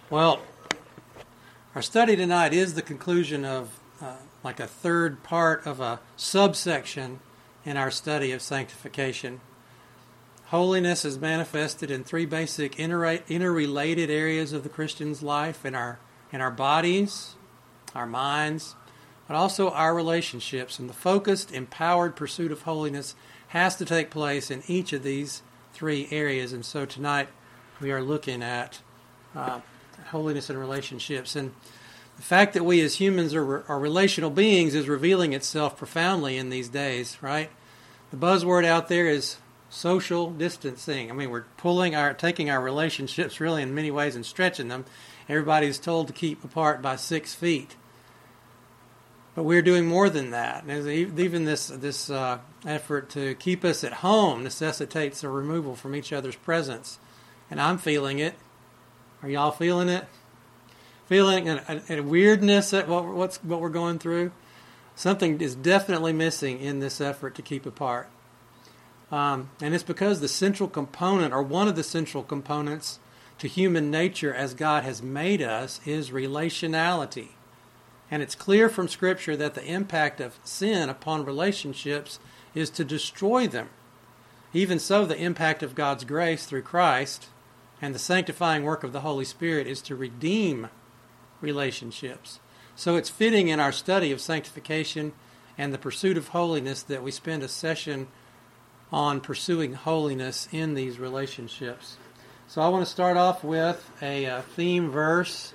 Well, our study tonight is the conclusion of like a third part of a subsection in our study of sanctification. Holiness is manifested in three basic interrelated areas of the Christian's life, in our bodies, our minds, but also our relationships. And the focused, empowered pursuit of holiness has to take place in each of these three areas. And so tonight we are looking at holiness and relationships. And the fact that we as humans are relational beings is revealing itself profoundly in these days, right? The buzzword out there is social distancing. I mean, we're taking our relationships really in many ways and stretching them. Everybody's told to keep apart by 6 feet. But we're doing more than that. Even this effort to keep us at home necessitates a removal from each other's presence. And I'm feeling it. Are y'all feeling it? Feeling a weirdness at what we're going through? Something is definitely missing in this effort to keep apart. And it's because the central component, or one of the central components to human nature as God has made us, is relationality. And it's clear from Scripture that the impact of sin upon relationships is to destroy them. Even so, the impact of God's grace through Christ and the sanctifying work of the Holy Spirit is to redeem relationships. So it's fitting in our study of sanctification and the pursuit of holiness that we spend a session on pursuing holiness in these relationships. So I want to start off with a theme verse,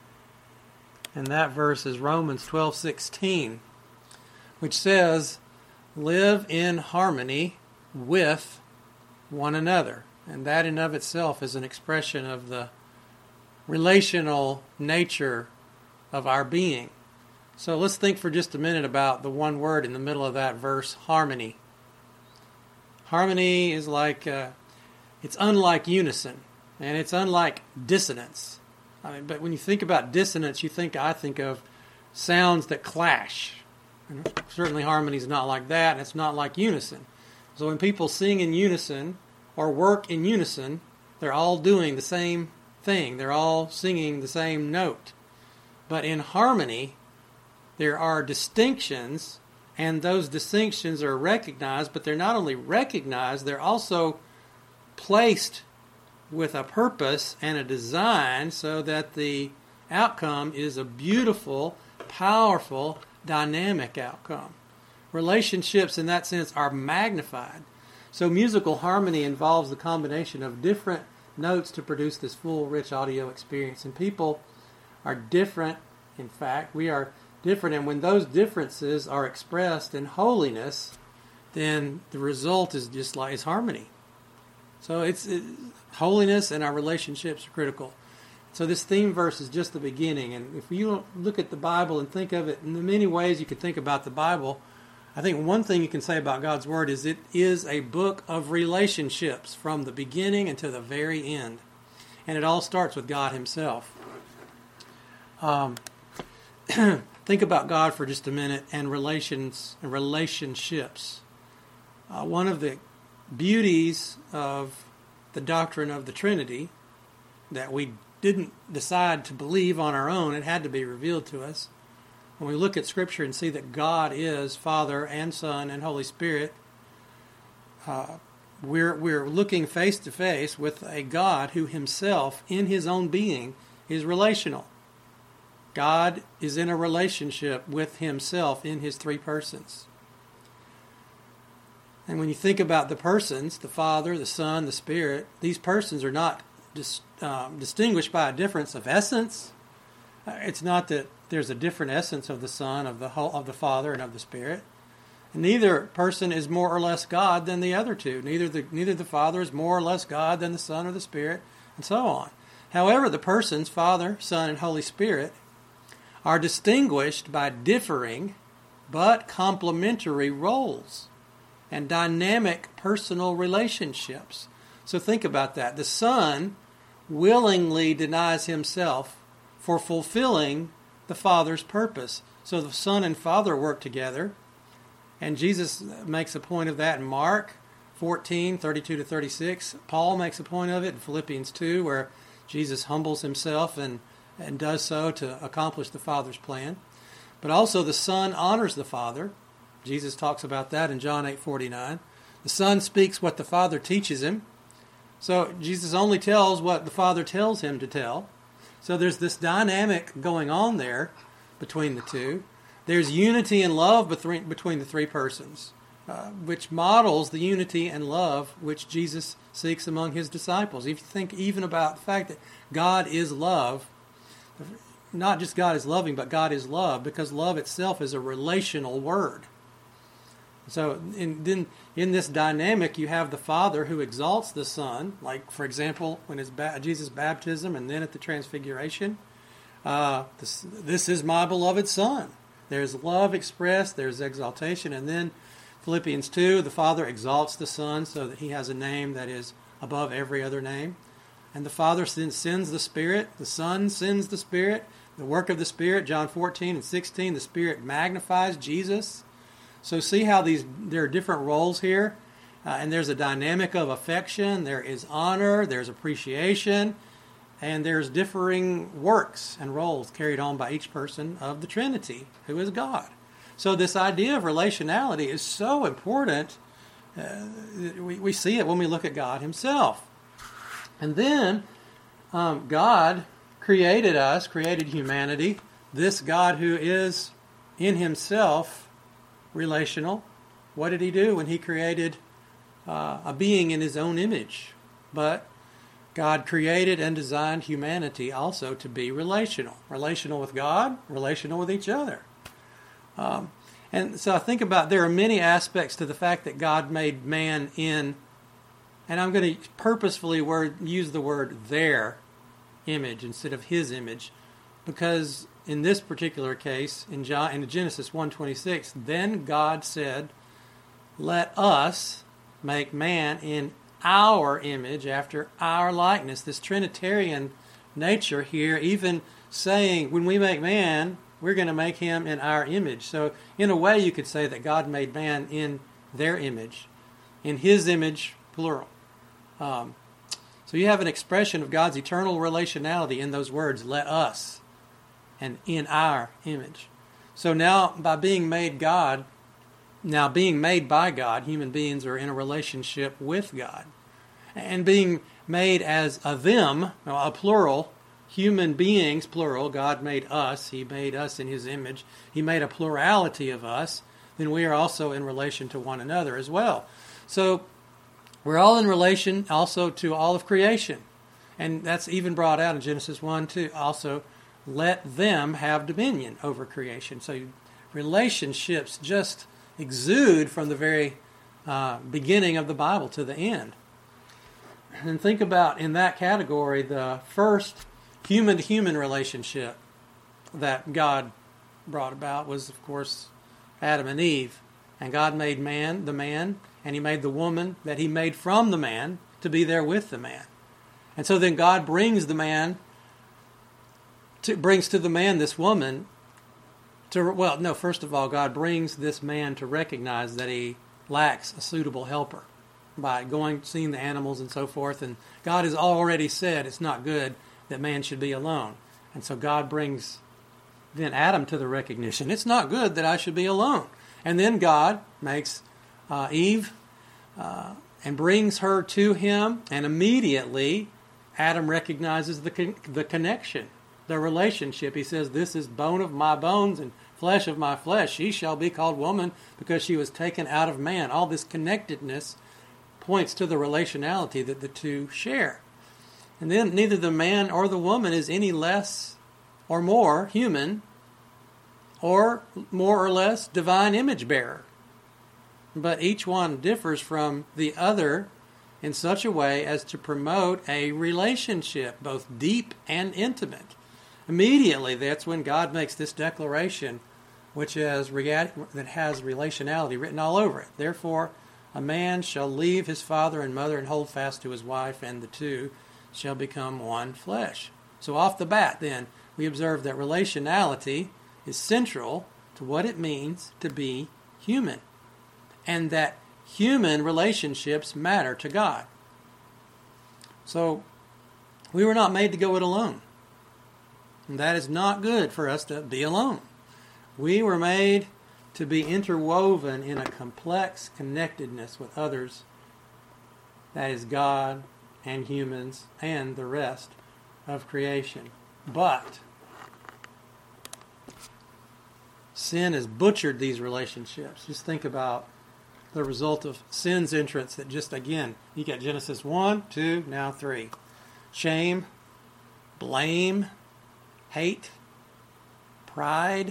and that verse is Romans 12:16, which says, "Live in harmony with one another." And that in of itself is an expression of the relational nature of our being. So let's think for just a minute about the one word in the middle of that verse, harmony. Harmony is it's unlike unison, and it's unlike dissonance. But when you think about dissonance, I think of sounds that clash. And certainly harmony is not like that, and it's not like unison. So when people sing in unison or work in unison, they're all doing the same thing. They're all singing the same note. But in harmony, there are distinctions, and those distinctions are recognized, but they're not only recognized, they're also placed with a purpose and a design so that the outcome is a beautiful, powerful, dynamic outcome. Relationships in that sense are magnified. So musical harmony involves the combination of different notes to produce this full, rich audio experience. And people are different. In fact, we are different. And when those differences are expressed in holiness, then the result is harmony. So holiness and our relationships are critical. So this theme verse is just the beginning. And if you look at the Bible and think of it in the many ways you could think about the Bible, I think one thing you can say about God's Word is it is a book of relationships from the beginning until the very end. And it all starts with God Himself. Think about God for just a minute and relationships. One of the beauties of the doctrine of the Trinity that we didn't decide to believe on our own, it had to be revealed to us. When we look at Scripture and see that God is Father and Son and Holy Spirit, we're looking face to face with a God who Himself, in His own being, is relational. God is in a relationship with Himself in His three persons. And when you think about the persons, the Father, the Son, the Spirit, these persons are not distinguished by a difference of essence. It's not that there's a different essence of the Son, of the Father, and of the Spirit. And neither person is more or less God than the other two. Neither the Father is more or less God than the Son or the Spirit, and so on. However, the persons, Father, Son, and Holy Spirit, are distinguished by differing but complementary roles and dynamic personal relationships. So think about that. The Son willingly denies Himself for fulfilling the Father's purpose. So the Son and Father work together, and Jesus makes a point of that in Mark 14:32-36. Paul makes a point of it in Philippians 2, where Jesus humbles himself and does so to accomplish the Father's plan. But also the Son honors the Father. Jesus talks about that in John 8:49. The Son speaks what the Father teaches him. So Jesus only tells what the Father tells him to tell. So there's this dynamic going on there between the two. There's unity and love between the three persons, which models the unity and love which Jesus seeks among his disciples. If you think even about the fact that God is love, not just God is loving, but God is love, because love itself is a relational word. So in this dynamic, you have the Father who exalts the Son, like, for example, when it's Jesus' baptism and then at the Transfiguration. This is my beloved Son. There's love expressed, there's exaltation, and then Philippians 2, the Father exalts the Son so that he has a name that is above every other name. And the Father sends the Spirit, the Son sends the Spirit, the work of the Spirit, John 14 and 16, the Spirit magnifies Jesus. So see how there are different roles here, and there's a dynamic of affection, there is honor, there's appreciation, and there's differing works and roles carried on by each person of the Trinity, who is God. So this idea of relationality is so important. We see it when we look at God himself. And then God created us, created humanity, this God who is in himself relational. What did he do when he created a being in his own image? But God created and designed humanity also to be relational. Relational with God, relational with each other. And so I think about, there are many aspects to the fact that God made man in, and I'm going to purposefully use the word their image instead of his image, because in this particular case, in Genesis 1:26, then God said, let us make man in our image, after our likeness. This Trinitarian nature here, even saying, when we make man, we're going to make him in our image. So in a way, you could say that God made man in their image, in his image, plural. So you have an expression of God's eternal relationality in those words, let us, and in our image. So now, by being made by God, human beings are in a relationship with God. And being made as a them, a plural, human beings, plural, God made us, he made us in his image, he made a plurality of us, then we are also in relation to one another as well. So we're all in relation also to all of creation. And that's even brought out in Genesis 1:2. Also, let them have dominion over creation. So relationships just exude from the very beginning of the Bible to the end. And think about, in that category, the first human-to-human relationship that God brought about was, of course, Adam and Eve. And God made the man, and he made the woman that he made from the man to be there with the man. And so then God brings to the man this woman first of all, God brings this man to recognize that he lacks a suitable helper by seeing the animals and so forth. And God has already said it's not good that man should be alone. And so God brings then Adam to the recognition, it's not good that I should be alone. And then God makes Eve and brings her to him, and immediately Adam recognizes the connection, the relationship. He says, this is bone of my bones and flesh of my flesh. She shall be called woman because she was taken out of man. All this connectedness points to the relationality that the two share. And then neither the man or the woman is any less or more human or more or less divine image bearer. But each one differs from the other in such a way as to promote a relationship, both deep and intimate. Immediately, that's when God makes this declaration, that has relationality written all over it. Therefore, a man shall leave his father and mother and hold fast to his wife, and the two shall become one flesh. So off the bat, then, we observe that relationality is central to what it means to be human, and that human relationships matter to God. So We were not made to go it alone. And that is not good for us to be alone. We were made to be interwoven in a complex connectedness with others. That is God and humans and the rest of creation. But sin has butchered these relationships. Just think about the result of sin's entrance that just, again, you get Genesis 1, 2, now 3. Shame, blame, hate, pride,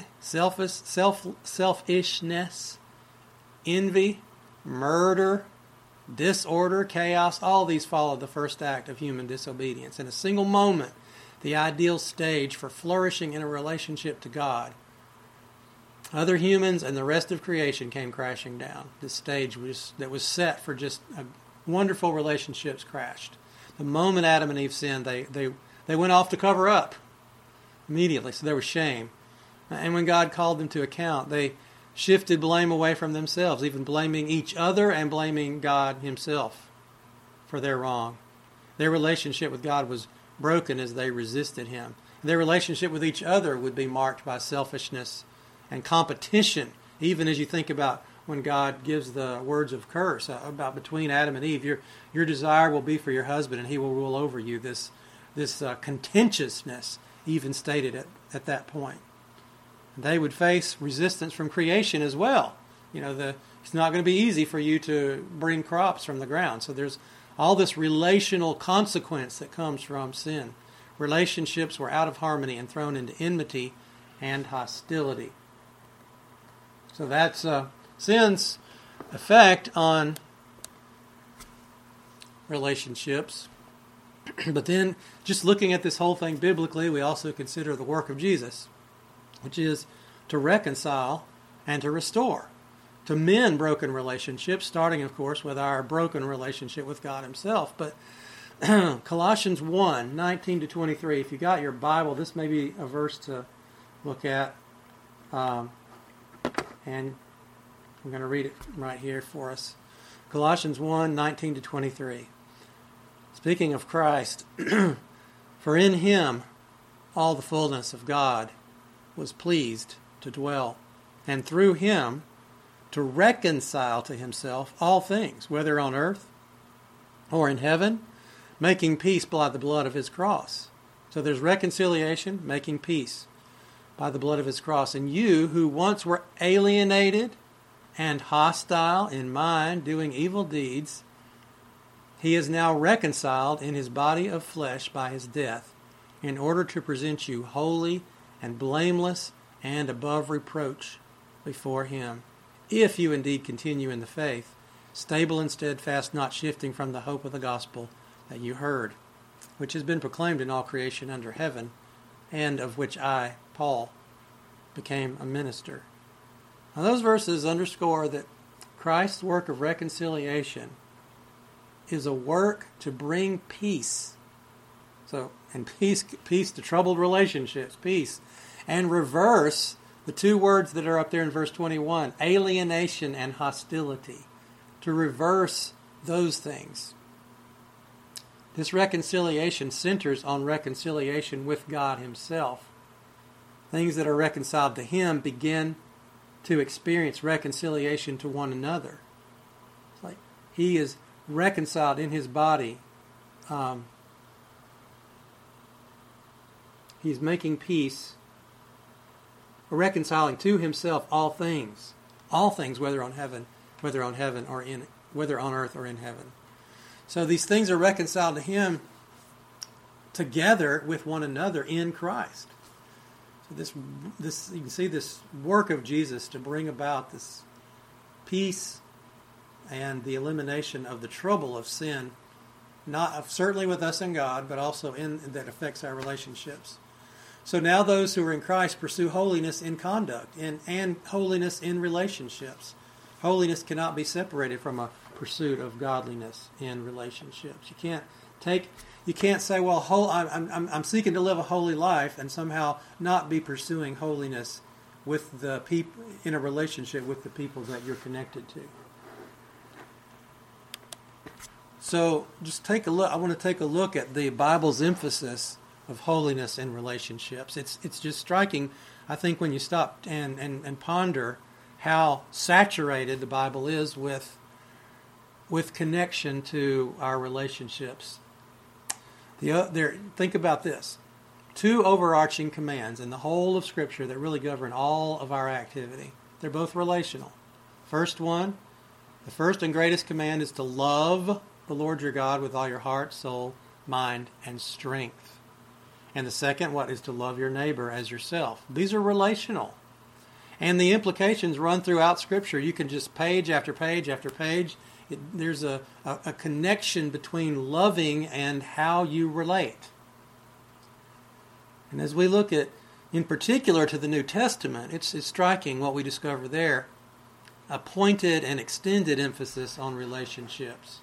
selfishness, envy, murder, disorder, chaos, all these follow the first act of human disobedience. In a single moment, the ideal stage for flourishing in a relationship to God, other humans and the rest of creation came crashing down. This stage that was set for just wonderful relationships crashed. The moment Adam and Eve sinned, they went off to cover up immediately, so there was shame. And when God called them to account, they shifted blame away from themselves, even blaming each other and blaming God himself for their wrong. Their relationship with God was broken as they resisted him. Their relationship with each other would be marked by selfishness and competition, even as you think about when God gives the words of curse about between Adam and Eve. Your desire will be for your husband, and he will rule over you. This contentiousness even stated at that point. They would face resistance from creation as well. It's not going to be easy for you to bring crops from the ground. So there's all this relational consequence that comes from sin. Relationships were out of harmony and thrown into enmity and hostility. So that's sin's effect on relationships. But then, just looking at this whole thing biblically, we also consider the work of Jesus, which is to reconcile and to restore, to mend broken relationships, starting, of course, with our broken relationship with God himself. But Colossians 1, 19 to 23, if you got your Bible, this may be a verse to look at. And I'm going to read it right here for us. Colossians 1, 19 to 23. Speaking of Christ, for in him all the fullness of God was pleased to dwell, and through him to reconcile to himself all things, whether on earth or in heaven, making peace by the blood of his cross. So there's reconciliation, making peace by the blood of his cross. And you who once were alienated and hostile in mind, doing evil deeds, he is now reconciled in his body of flesh by his death, in order to present you holy and blameless and above reproach before him, if you indeed continue in the faith, stable and steadfast, not shifting from the hope of the gospel that you heard, which has been proclaimed in all creation under heaven, and of which I, Paul, became a minister. Now those verses underscore that Christ's work of reconciliation is a work to bring peace. And peace to troubled relationships, peace. And reverse the two words that are up there in verse 21, alienation and hostility. To reverse those things. This reconciliation centers on reconciliation with God himself. Things that are reconciled to him begin to experience reconciliation to one another. It's like he is reconciled in his body. He's making peace, reconciling to himself all things, whether on earth or in heaven. So these things are reconciled to him together with one another in Christ. So this you can see this work of Jesus to bring about this peace and the elimination of the trouble of sin, not certainly with us and God, but also that affects our relationships. So now those who are in Christ pursue holiness in conduct and holiness in relationships. Holiness cannot be separated from a pursuit of godliness in relationships. You can't say, well, I'm seeking to live a holy life and somehow not be pursuing holiness with the people in a relationship with the people that you're connected to. So just take a look. I want to take a look at the Bible's emphasis of holiness in relationships. It's just striking, I think, when you stop and ponder how saturated the Bible is with connection to our relationships. Think about this. 2 overarching commands in the whole of Scripture that really govern all of our activity. They're both relational. The first and greatest command is to love the Lord your God with all your heart, soul, mind, and strength. And the second, is to love your neighbor as yourself. These are relational. And the implications run throughout Scripture. You can just page after page after page. There's a connection between loving and how you relate. And as we look at, in particular to the New Testament, it's striking what we discover there. A pointed and extended emphasis on relationships.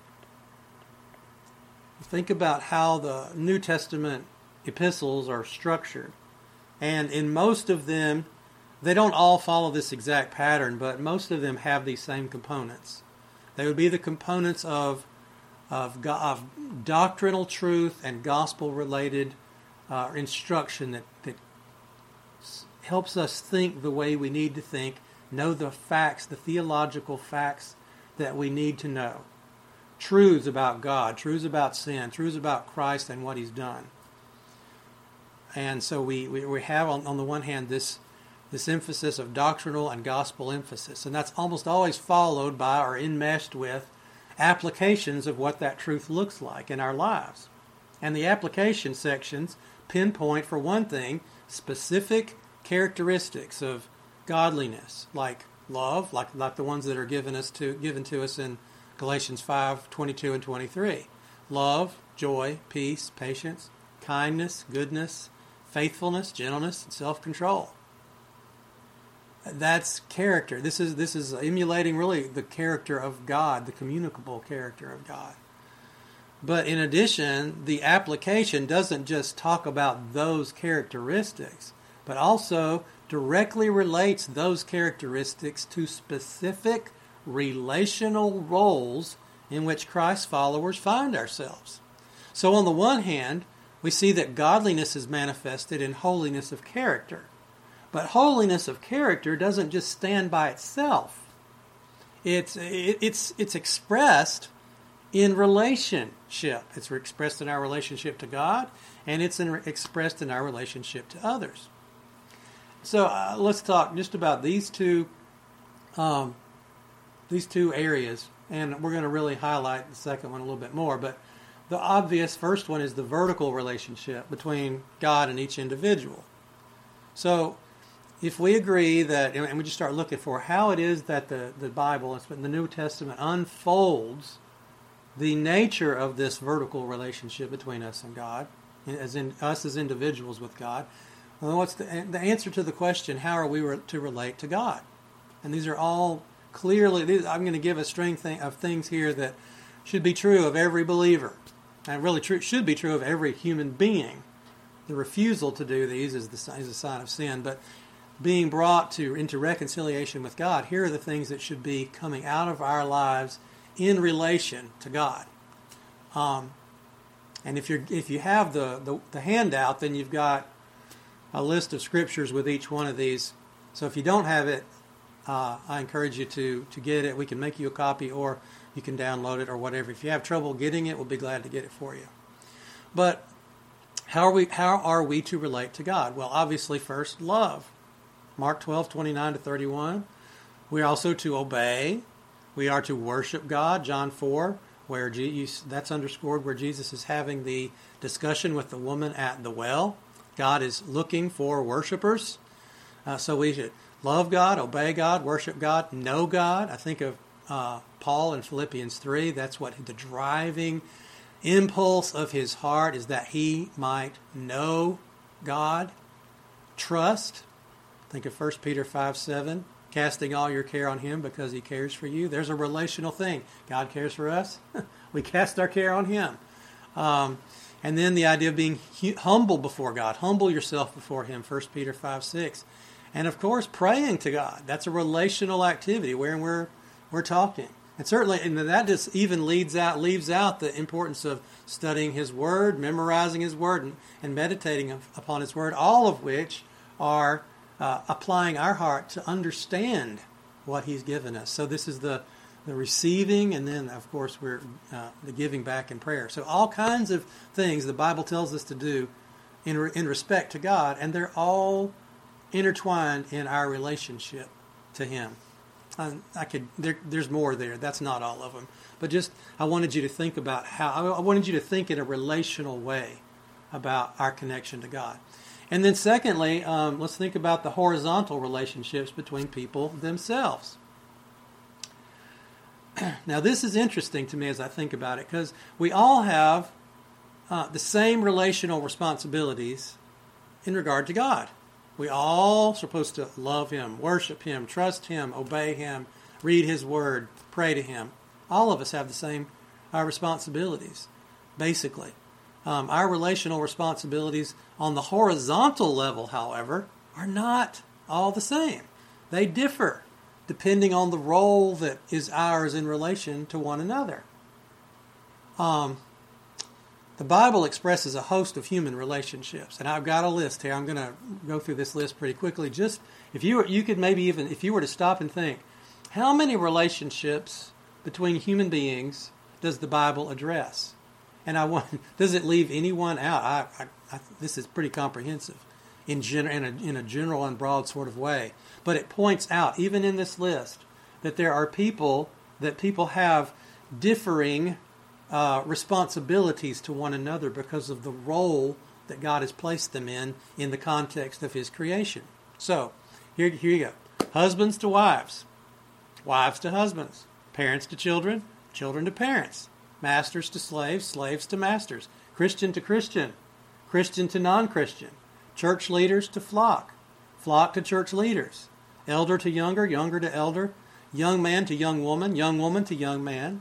Think about how the New Testament epistles are structured. And in most of them, they don't all follow this exact pattern, but most of them have these same components. They would be the components of doctrinal truth and gospel-related instruction that helps us think the way we need to think, know the facts, the theological facts that we need to know. Truths about God, truths about sin, truths about Christ and what He's done. And so we have on the one hand this emphasis of doctrinal and gospel emphasis, and that's almost always followed by or enmeshed with applications of what that truth looks like in our lives. And the application sections pinpoint, for one thing, specific characteristics of godliness, like love, like the ones that are given to us in Galatians 5:22 and 23. Love, joy, peace, patience, kindness, goodness, faithfulness, gentleness, and self-control. That's character. This is emulating really the character of God, the communicable character of God. But in addition, the application doesn't just talk about those characteristics, but also directly relates those characteristics to specific relational roles in which Christ's followers find ourselves. So on the one hand, we see that godliness is manifested in holiness of character. But holiness of character doesn't just stand by itself. It's expressed in relationship. It's expressed in our relationship to God, and it's expressed in our relationship to others. So let's talk just about these two areas, and we're going to really highlight the second one a little bit more. But the obvious first one is the vertical relationship between God and each individual. So if we agree that, and we just start looking for how it is that the Bible, the New Testament, unfolds the nature of this vertical relationship between us and God, as in us as individuals with God, well, what's the answer to the question, how are we to relate to God? And these are all clearly, I'm going to give a string of things here that should be true of every believer, and really should be true of every human being. The refusal to do these is a sign of sin, but being brought into reconciliation with God, here are the things that should be coming out of our lives in relation to God. And if you have the handout, then you've got a list of scriptures with each one of these. So if you don't have it, I encourage you to get it. We can make you a copy, or you can download it, or whatever. If you have trouble getting it, we'll be glad to get it for you. But how are we to relate to God? Well, obviously, first, love. Mark 12:29-31. We're also to obey. We are to worship God. John 4, where that's underscored where Jesus is having the discussion with the woman at the well. God is looking for worshipers. So we should love God, obey God, worship God, know God. I think of Paul in Philippians 3. That's what the driving impulse of his heart is, that he might know God. Trust. Think of 1 Peter 5:7. Casting all your care on Him because He cares for you. There's a relational thing. God cares for us. We cast our care on Him. And then the idea of being humble before God. Humble yourself before Him, 1 Peter 5:6. And of course, praying to God. That's a relational activity wherein we're talking. And certainly, and that just even leaves out the importance of studying His Word, memorizing His Word, and meditating upon His Word, all of which are applying our heart to understand what He's given us. So this is the receiving, and then, of course, we're the giving back in prayer. So all kinds of things the Bible tells us to do in respect to God, and they're all intertwined in our relationship to Him. There's more there. That's not all of them. But just, I wanted you to think about I wanted you to think in a relational way about our connection to God. And then secondly, let's think about the horizontal relationships between people themselves. Now this is interesting to me as I think about it, because we all have the same relational responsibilities in regard to God. We all supposed to love Him, worship Him, trust Him, obey Him, read His Word, pray to Him. All of us have the same responsibilities, basically. Our relational responsibilities on the horizontal level, however, are not all the same. They differ depending on the role that is ours in relation to one another. The Bible expresses a host of human relationships, and I've got a list here. I'm going to go through this list pretty quickly. Just if you could maybe even, if you were to stop and think, how many relationships between human beings does the Bible address? And does it leave anyone out? This is pretty comprehensive in a general and broad sort of way. But it points out, even in this list, that there are people have differing responsibilities to one another because of the role that God has placed them in the context of His creation. So, here you go. Husbands to wives, wives to husbands, parents to children, children to parents, masters to slaves, slaves to masters, Christian to Christian, Christian to non-Christian, church leaders to flock, flock to church leaders, elder to younger, younger to elder, young man to young woman to young man,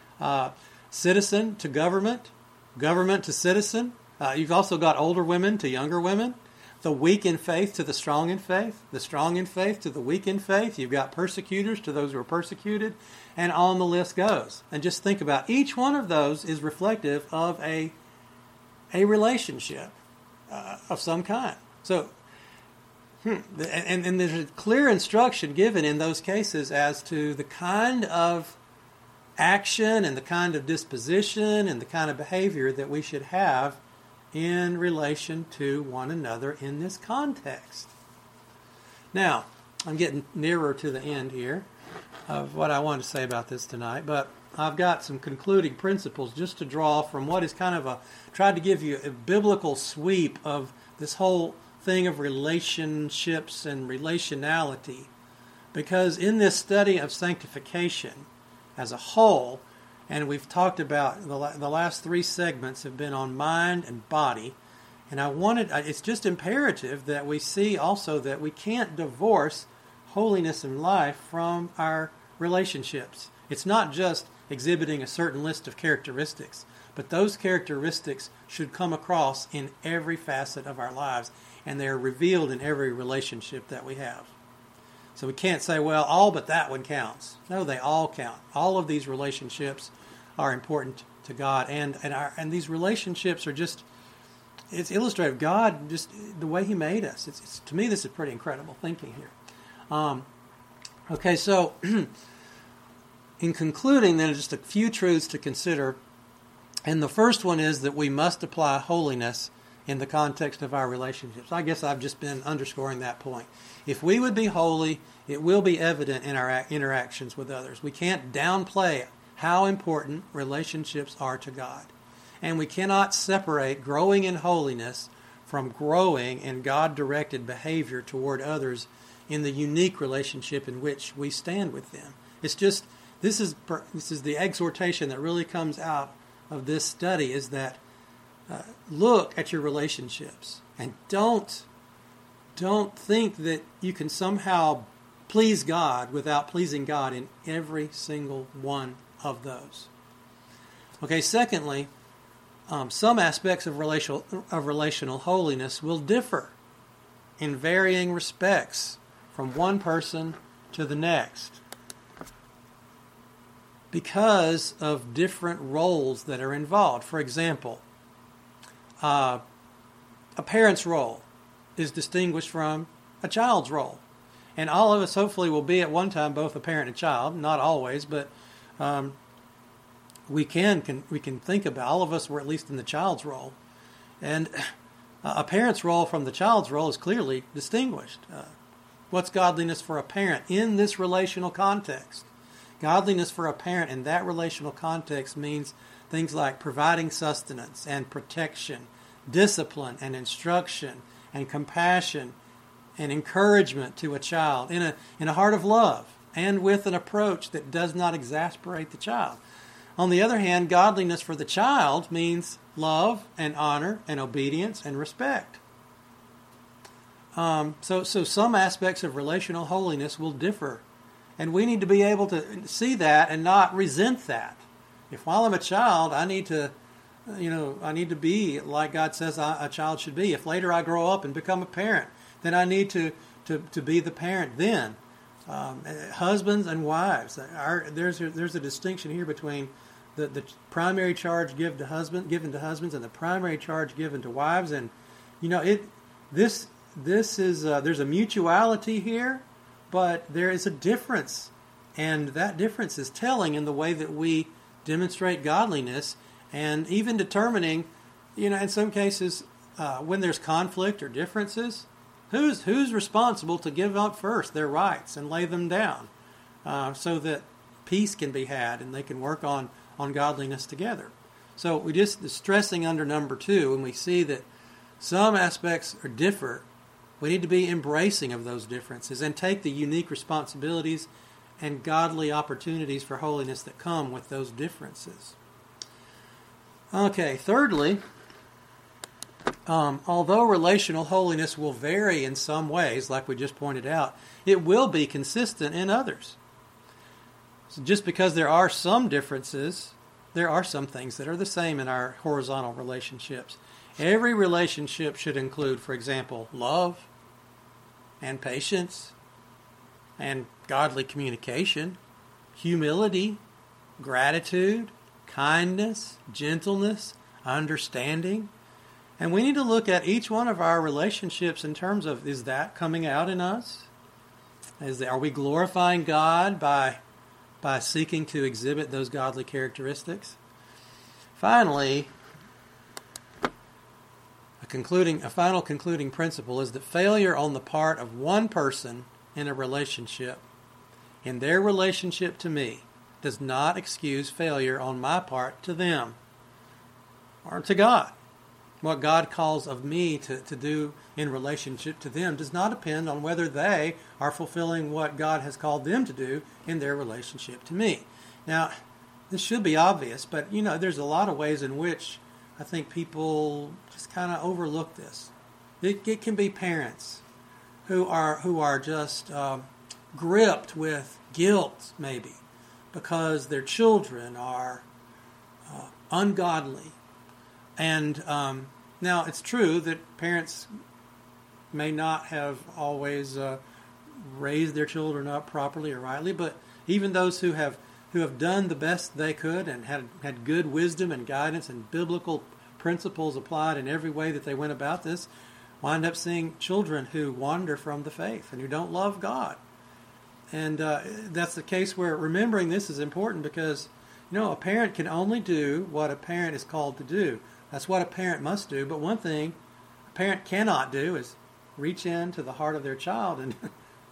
citizen to government, government to citizen. You've also got older women to younger women, the weak in faith to the strong in faith, the strong in faith to the weak in faith. You've got persecutors to those who are persecuted, and on the list goes. And just think about each one of those is reflective of a relationship of some kind. So, and there's a clear instruction given in those cases as to the kind of action and the kind of disposition and the kind of behavior that we should have in relation to one another in this context. Now, I'm getting nearer to the end here of what I wanted to say about this tonight, but I've got some concluding principles just to draw from what is kind of tried to give you a biblical sweep of this whole thing of relationships and relationality. Because in this study of sanctification as a whole, and we've talked about the last three segments have been on mind and body, and it's just imperative that we see also that we can't divorce holiness in life from our relationships. It's not just exhibiting a certain list of characteristics, but those characteristics should come across in every facet of our lives, and they're revealed in every relationship that we have. So we can't say, well, all but that one counts. No, they all count. All of these relationships are important to God, and these relationships are just, it's illustrative. God, just the way He made us. It's to me, this is pretty incredible thinking here. Okay, so in concluding, then, just a few truths to consider. And the first one is that we must apply holiness in the context of our relationships. I guess I've just been underscoring that point. If we would be holy, it will be evident in our interactions with others. We can't downplay how important relationships are to God. And we cannot separate growing in holiness from growing in God-directed behavior toward others in the unique relationship in which we stand with them. It's just, this is the exhortation that really comes out of this study, is that look at your relationships and don't think that you can somehow please God without pleasing God in every single one of those. Okay, secondly, some aspects of relational holiness will differ in varying respects from one person to the next. because of different roles that are involved. For example, a parent's role is distinguished from a child's role. And all of us hopefully will be at one time both a parent and a child. Not always, but we can think about, all of us were at least in the child's role. And a parent's role from the child's role is clearly distinguished. What's godliness for a parent in this relational context? Godliness for a parent in that relational context means things like providing sustenance and protection, discipline and instruction and compassion and encouragement to a child in a heart of love and with an approach that does not exasperate the child. On the other hand, godliness for the child means love and honor and obedience and respect. So some aspects of relational holiness will differ. And we need to be able to see that and not resent that. If while I'm a child, I need to be like God says a child should be. If later I grow up and become a parent, then I need to be the parent then. Husbands and wives, there's a distinction here between the primary charge given to husbands and the primary charge given to wives. And this is there's a mutuality here, but there is a difference, and that difference is telling in the way that we demonstrate godliness, and even determining, in some cases, when there's conflict or differences, who's responsible to give up first their rights and lay them down, so that peace can be had and they can work on godliness together. So we just stressing under number 2, when we see that some aspects are differ, we need to be embracing of those differences and take the unique responsibilities and godly opportunities for holiness that come with those differences. Okay, thirdly, although relational holiness will vary in some ways, like we just pointed out, it will be consistent in others. So just because there are some differences, there are some things that are the same in our horizontal relationships. Every relationship should include, for example, love and patience and godly communication, humility, gratitude, kindness, gentleness, understanding. And we need to look at each one of our relationships in terms of, is that coming out in us? Are we glorifying God by seeking to exhibit those godly characteristics? Finally, a final concluding principle is that failure on the part of one person in a relationship, in their relationship to me, does not excuse failure on my part to them or to God. What God calls of me to do in relationship to them does not depend on whether they are fulfilling what God has called them to do in their relationship to me. Now, this should be obvious, but there's a lot of ways in which I think people just kind of overlook this. It can be parents who are just gripped with guilt, maybe, because their children are ungodly. And now it's true that parents may not have always raised their children up properly or rightly, but even those who have done the best they could and had good wisdom and guidance and biblical principles applied in every way that they went about this, wind up seeing children who wander from the faith and who don't love God. And that's the case where remembering this is important because, a parent can only do what a parent is called to do. That's what a parent must do. But one thing a parent cannot do is reach into the heart of their child and,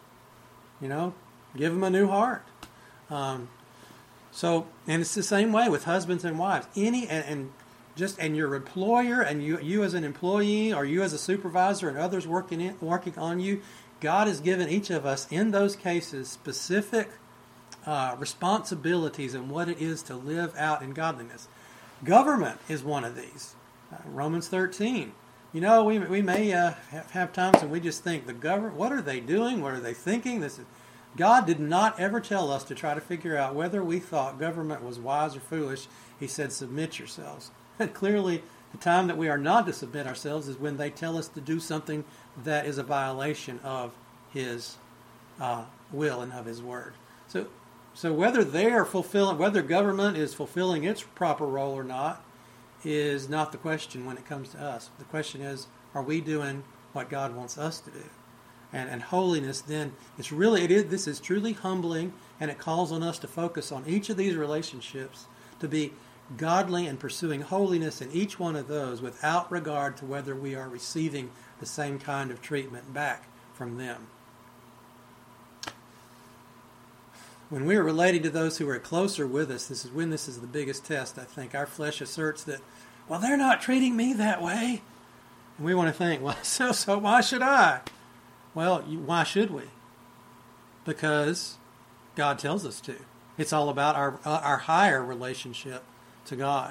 give them a new heart. And it's the same way with husbands and wives. And your employer and you as an employee or you as a supervisor and others working on you, God has given each of us in those cases specific responsibilities and what it is to live out in godliness. Government is one of these. Romans 13. We may have times when we just think the government. What are they doing? What are they thinking? God did not ever tell us to try to figure out whether we thought government was wise or foolish. He said, "Submit yourselves." And clearly, the time that we are not to submit ourselves is when they tell us to do something that is a violation of His will and of His word. So whether whether government is fulfilling its proper role or not is not the question when it comes to us. The question is, are we doing what God wants us to do? And holiness then, this is truly humbling, and it calls on us to focus on each of these relationships, to be godly and pursuing holiness in each one of those without regard to whether we are receiving the same kind of treatment back from them. When we are relating to those who are closer with us, this is the biggest test, I think. Our flesh asserts that, well, they're not treating me that way. And we want to think, well, so why should I? Well, why should we? Because God tells us to. It's all about our higher relationship to God.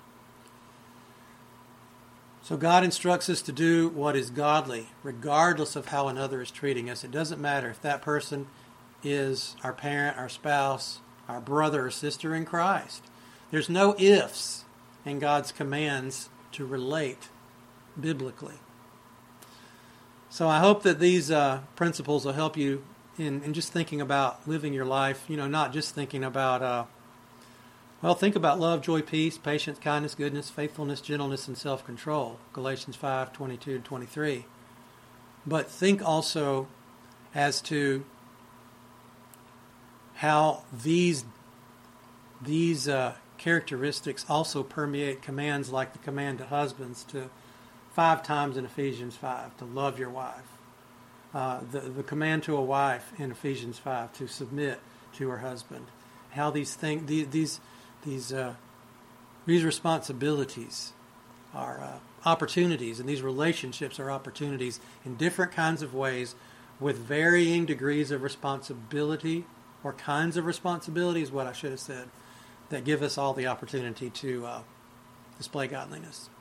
So God instructs us to do what is godly, regardless of how another is treating us. It doesn't matter if that person is our parent, our spouse, our brother or sister in Christ. There's no ifs in God's commands to relate biblically. So I hope that these principles will help you in just thinking about living your life, not just thinking about, think about love, joy, peace, patience, kindness, goodness, faithfulness, gentleness, and self-control, Galatians 5:22-23. But think also as to how these characteristics also permeate commands like the command to husbands to 5 times in Ephesians 5 to love your wife. The command to a wife in Ephesians 5 to submit to her husband. How these responsibilities are opportunities, and these relationships are opportunities in different kinds of ways with varying degrees of responsibility or kinds of responsibility is what I should have said, that give us all the opportunity to display godliness.